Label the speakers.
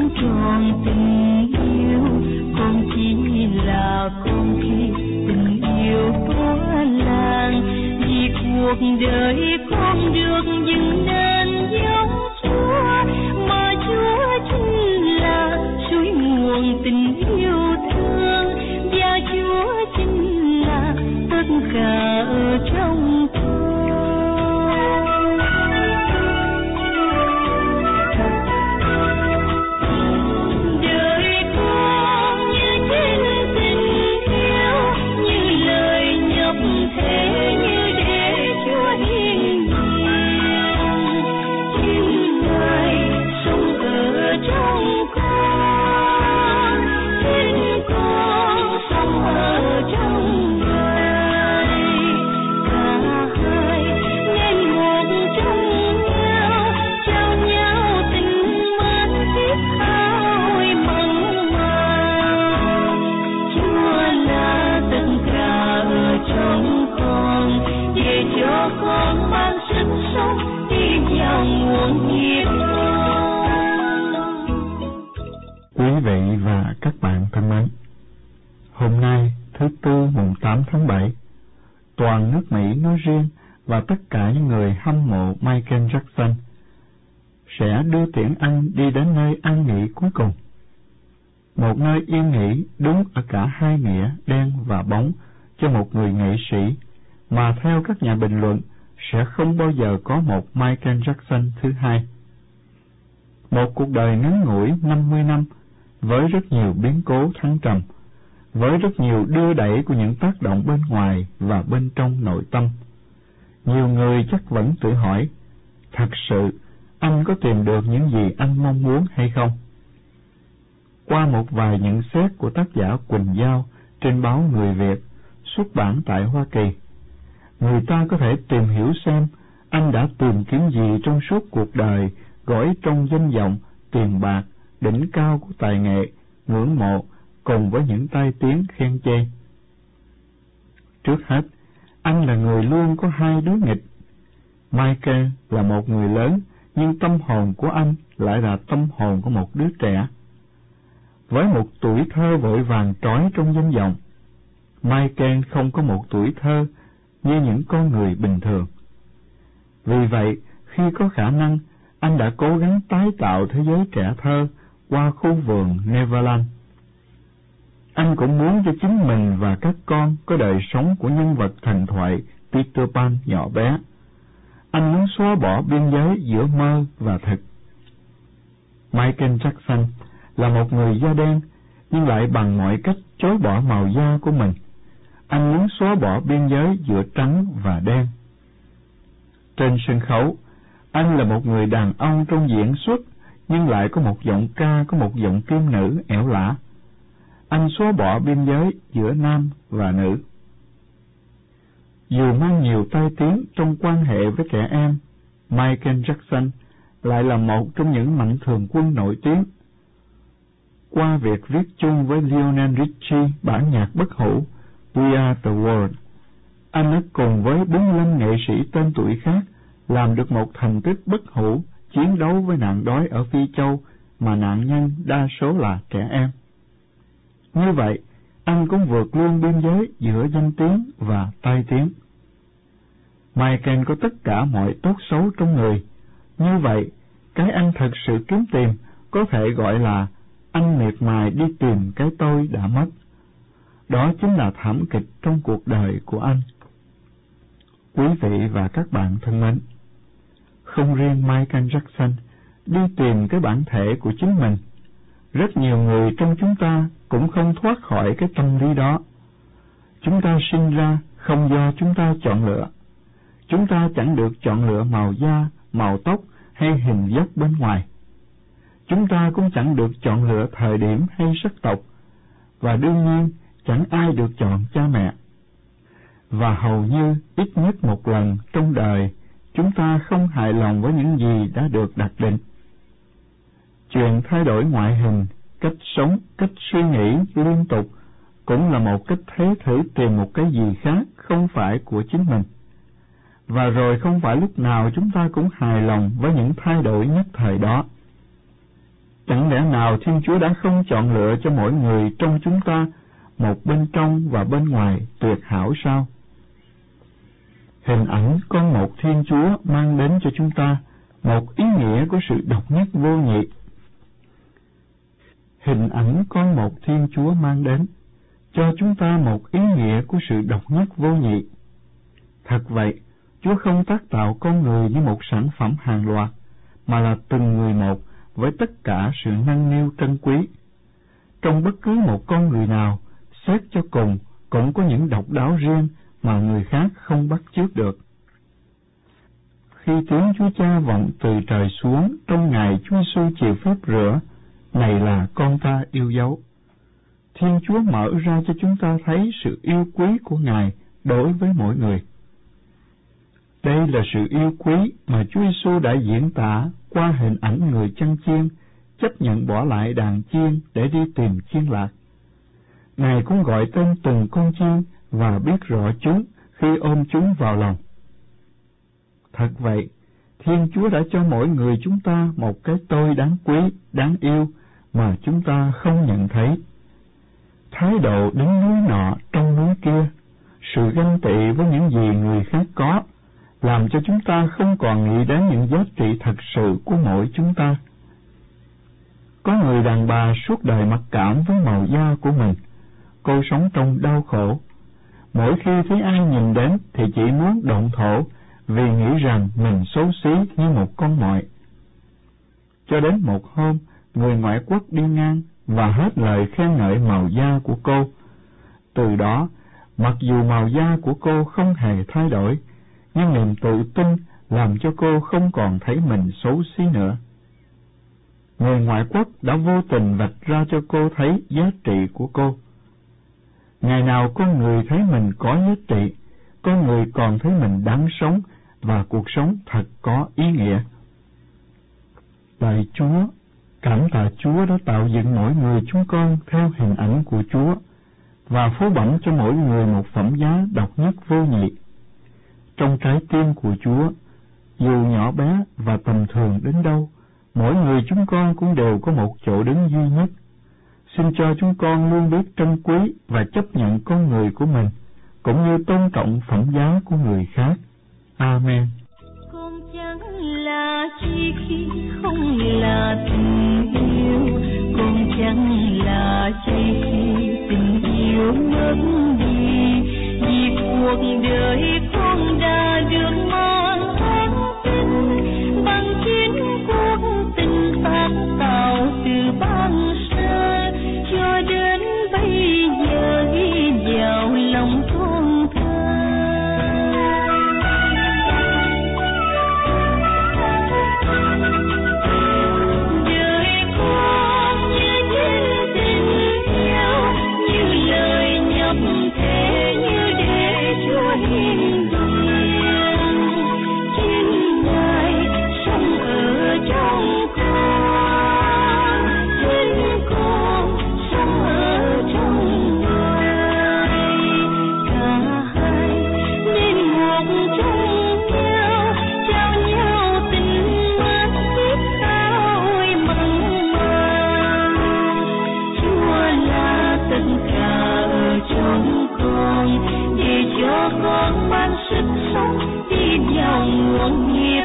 Speaker 1: tròn tình yêu, còn chỉ là con khi tình yêu tỏa làng. Vì cuộc đời con được dựng nên giống Chúa, mà Chúa chính là suối nguồn tình yêu thương, và Chúa chính là tất cả ở trong con. Đời con như trên tình yêu, như lời nhập thế, như để Chúa hiển nhiên. Chính Ngài sống ở trong con, chính con sống ở trong Ngài. Cả hai nên một trong nhau, trao nhau tình mến thiết tha mặn mà. Chúa là tất cả ở trong con, để cho con mang sức sống đi vào nguồn nhiệt
Speaker 2: Quý vị và các bạn thân mến, hôm nay thứ Tư mùng 8 tháng 7, toàn nước Mỹ nói riêng và tất cả những người hâm mộ Michael Jackson sẽ đưa tiễn anh đi đến nơi an nghỉ cuối cùng. Một nơi yên nghỉ đúng ở cả hai nghĩa đen và bóng cho một người nghệ sĩ mà theo các nhà bình luận sẽ không bao giờ có một Michael Jackson thứ hai. Một cuộc đời ngắn ngủi 50 năm với rất nhiều biến cố thăng trầm, với rất nhiều đưa đẩy của những tác động bên ngoài và bên trong nội tâm. Nhiều người chắc vẫn tự hỏi, thật sự anh có tìm được những gì anh mong muốn hay không? Qua một vài nhận xét của tác giả Quỳnh Giao trên báo Người Việt xuất bản tại Hoa Kỳ, người ta có thể tìm hiểu xem anh đã tìm kiếm gì trong suốt cuộc đời gói trong danh vọng, tiền bạc, đỉnh cao của tài nghệ, ngưỡng mộ cùng với những tai tiếng khen chê. Trước hết, anh là người luôn có hai đứa nghịch. Michael là một người lớn, nhưng tâm hồn của anh lại là tâm hồn của một đứa trẻ. Với một tuổi thơ vội vàng trói trong danh vọng, Michael không có một tuổi thơ như những con người bình thường. Vì vậy, khi có khả năng, anh đã cố gắng tái tạo thế giới trẻ thơ qua khu vườn Neverland. Anh cũng muốn cho chính mình và các con có đời sống của nhân vật thần thoại Peter Pan nhỏ bé. Anh muốn xóa bỏ biên giới giữa mơ và thực. Michael Jackson là một người da đen, nhưng lại bằng mọi cách chối bỏ màu da của mình. Anh muốn xóa bỏ biên giới giữa trắng và đen. Trên sân khấu, anh là một người đàn ông trong diễn xuất, nhưng lại có một giọng ca, có một giọng kim nữ ẻo lả. Anh xóa bỏ biên giới giữa nam và nữ. Dù mang nhiều tai tiếng trong quan hệ với trẻ em, Michael Jackson lại là một trong những mạnh thường quân nổi tiếng. Qua việc viết chung với Lionel Richie bản nhạc bất hủ We Are The World, anh đã cùng với 45 nghệ sĩ tên tuổi khác làm được một thành tích bất hủ chiến đấu với nạn đói ở Phi Châu mà nạn nhân đa số là trẻ em. Như vậy, anh cũng vượt luôn biên giới giữa danh tiếng và tai tiếng. Michael có tất cả mọi tốt xấu trong người. Như vậy, cái anh thật sự kiếm tìm có thể gọi là anh miệt mài đi tìm cái tôi đã mất. Đó chính là thảm kịch trong cuộc đời của anh. Quý vị và các bạn thân mến, không riêng Michael Jackson đi tìm cái bản thể của chính mình, rất nhiều người trong chúng ta cũng không thoát khỏi cái tâm lý đó. Chúng ta sinh ra không do chúng ta chọn lựa. Chúng ta chẳng được chọn lựa màu da, màu tóc hay hình dáng bên ngoài. Chúng ta cũng chẳng được chọn lựa thời điểm hay sắc tộc, và đương nhiên chẳng ai được chọn cha mẹ. Và hầu như ít nhất một lần trong đời, chúng ta không hài lòng với những gì đã được đặt định. Chuyện thay đổi ngoại hình, cách sống, cách suy nghĩ liên tục cũng là một cách thế thử tìm một cái gì khác không phải của chính mình. Và rồi không phải lúc nào chúng ta cũng hài lòng với những thay đổi nhất thời đó. Chẳng lẽ nào Thiên Chúa đã không chọn lựa cho mỗi người trong chúng ta một bên trong và bên ngoài tuyệt hảo sao? Hình ảnh con một Thiên Chúa mang đến cho chúng ta một ý nghĩa của sự độc nhất vô nhị. Hình ảnh con một Thiên Chúa mang đến cho chúng ta một ý nghĩa của sự độc nhất vô nhị. Thật vậy, Chúa không tác tạo con người như một sản phẩm hàng loạt, mà là từng người một với tất cả sự nâng niu trân quý. Trong bất cứ một con người nào, xét cho cùng cũng có những độc đáo riêng mà người khác không bắt chước được. Khi tiếng Chúa Cha vọng từ trời xuống trong ngày Chúa Giêsu chịu phép rửa, này là con ta yêu dấu, Thiên Chúa mở ra cho chúng ta thấy sự yêu quý của Ngài đối với mỗi người. Đây là sự yêu quý mà Chúa Giêsu đã diễn tả qua hình ảnh người chăn chiên chấp nhận bỏ lại đàn chiên để đi tìm chiên lạc. Ngài cũng gọi tên từng con chiên và biết rõ chúng khi ôm chúng vào lòng. Thật vậy, Thiên Chúa đã cho mỗi người chúng ta một cái tôi đáng quý, đáng yêu mà chúng ta không nhận thấy. Thái độ đứng núi nọ trong núi kia, sự ganh tị với những gì người khác có, làm cho chúng ta không còn nghĩ đến những giá trị thật sự của mỗi chúng ta. Có người đàn bà suốt đời mặc cảm với màu da của mình. Cô sống trong đau khổ. Mỗi khi thấy ai nhìn đến thì chỉ muốn động thổ vì nghĩ rằng mình xấu xí như một con muội. Cho đến một hôm, người ngoại quốc đi ngang và hết lời khen ngợi màu da của cô. Từ đó, mặc dù màu da của cô không hề thay đổi, nhưng niềm tự tin làm cho cô không còn thấy mình xấu xí nữa. Người ngoại quốc đã vô tình vạch ra cho cô thấy giá trị của cô. Ngày nào con người thấy mình có giá trị, con người còn thấy mình đáng sống và cuộc sống thật có ý nghĩa. Lạy Chúa, cảm tạ Chúa đã tạo dựng mỗi người chúng con theo hình ảnh của Chúa và phối bẩm cho mỗi người một phẩm giá độc nhất vô nhị. Trong trái tim của Chúa, dù nhỏ bé và tầm thường đến đâu, mỗi người chúng con cũng đều có một chỗ đứng duy nhất. Xin cho chúng con luôn biết trân quý và chấp nhận con người của mình, cũng như tôn trọng phẩm giá của người khác. Amen.
Speaker 1: Con chẳng là chi khi không là tình yêu, con chẳng là chi khi tình yêu mất đi, vì cuộc đời con đã được mang thánh tin bằng chiến cuộc tình tác tạo từ ban sơ cho đến bây giờ ghi vào lòng con thơ. Đời con như duyên tình yêu, như lời nhập thế, như để Chúa hiền duyên. Chính Ngài sống ở trong con, chính con sống ở trong Ngài. Cả hai nên một trong nhau, trao nhau tình mát biết bao mặn mà. Chúa là tất cả ở trong con, để cho con ban sức sống đi vào nguồn hiếu.